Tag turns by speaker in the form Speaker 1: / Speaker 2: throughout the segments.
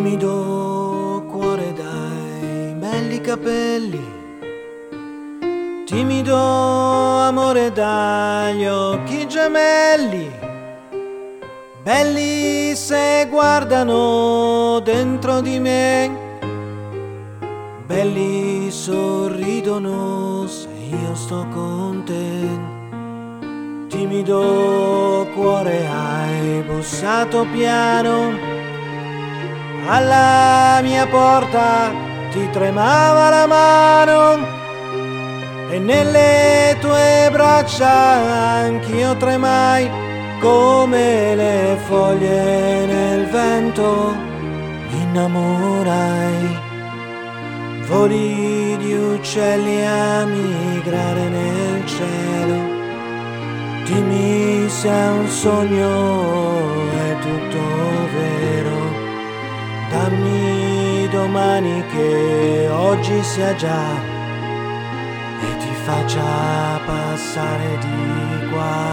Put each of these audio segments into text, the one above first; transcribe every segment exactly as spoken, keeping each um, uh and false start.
Speaker 1: Timido cuore dai belli capelli, timido amore dagli occhi gemelli, belli se guardano dentro di me, belli sorridono se io sto con te. Timido cuore hai bussato piano, alla mia porta ti tremava la mano e nelle tue braccia anch'io tremai come le foglie nel vento. Mi innamorai, voli di uccelli a migrare nel cielo. Dimmi se è un sogno, è tutto vero. Dammi domani che oggi sia già e ti faccia passare di qua.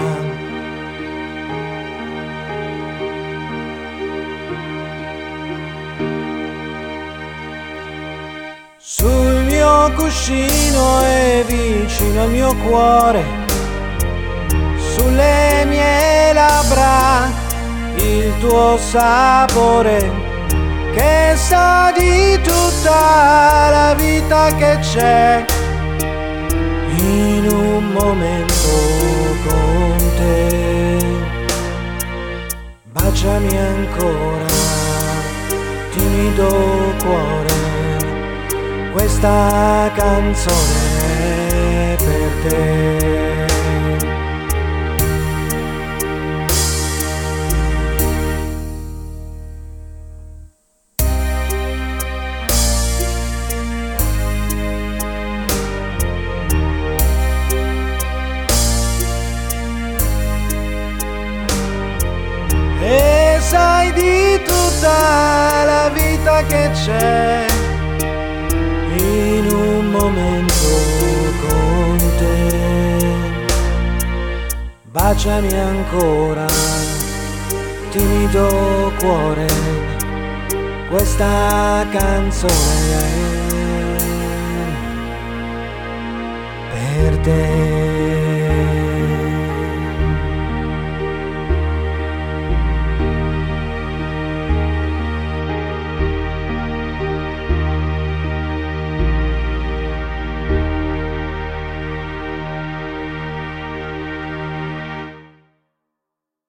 Speaker 1: Sul mio cuscino e vicino al mio cuore, sulle mie labbra il tuo sapore, che sa di tutta la vita che c'è in un momento con te. Baciami ancora, timido cuore, questa canzone è per te. E sai di tutta la vita che c'è in un momento con te. Baciami ancora, timido cuore, questa canzone è per te.